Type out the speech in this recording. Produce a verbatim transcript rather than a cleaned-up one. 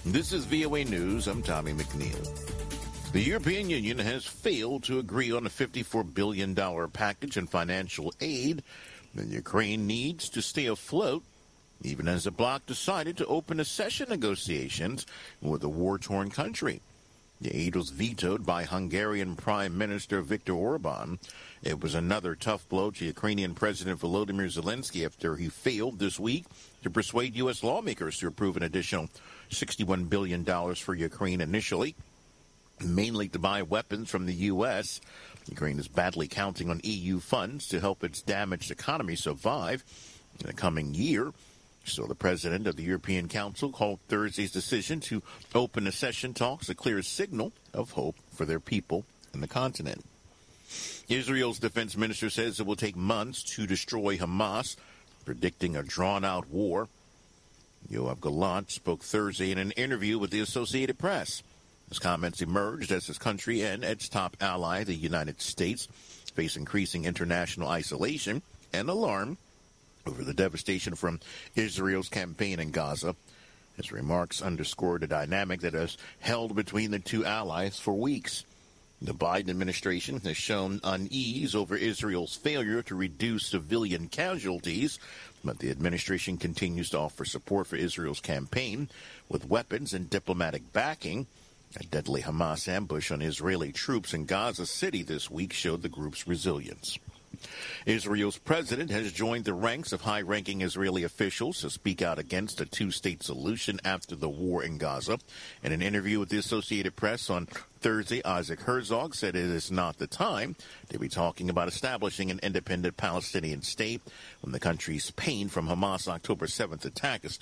This is V O A News. I'm Tommy McNeil. The European Union has failed to agree on a fifty-four billion dollars package in financial aid that Ukraine needs to stay afloat, even as the bloc decided to open accession negotiations with a war-torn country. The aid was vetoed by Hungarian Prime Minister Viktor Orban. It was another tough blow to Ukrainian President Volodymyr Zelensky after he failed this week to persuade U S lawmakers to approve an additional sixty-one billion dollars for Ukraine initially, mainly to buy weapons from the U S. Ukraine is badly counting on E U funds to help its damaged economy survive in the coming year. So the president of the European Council called Thursday's decision to open accession talks a clear signal of hope for their people and the continent. Israel's defense minister says it will take months to destroy Hamas, predicting a drawn-out war. Yoav Gallant spoke Thursday in an interview with the Associated Press. His comments emerged as his country and its top ally, the United States, face increasing international isolation and alarm over the devastation from Israel's campaign in Gaza. His remarks underscored a dynamic that has held between the two allies for weeks. The Biden administration has shown unease over Israel's failure to reduce civilian casualties, but the administration continues to offer support for Israel's campaign with weapons and diplomatic backing. A deadly Hamas ambush on Israeli troops in Gaza City this week showed the group's resilience. Israel's president has joined the ranks of high-ranking Israeli officials to speak out against a two-state solution after the war in Gaza. In an interview with the Associated Press on Thursday, Isaac Herzog said it is not the time to be talking about establishing an independent Palestinian state when the country's pain from Hamas' October seventh attack is still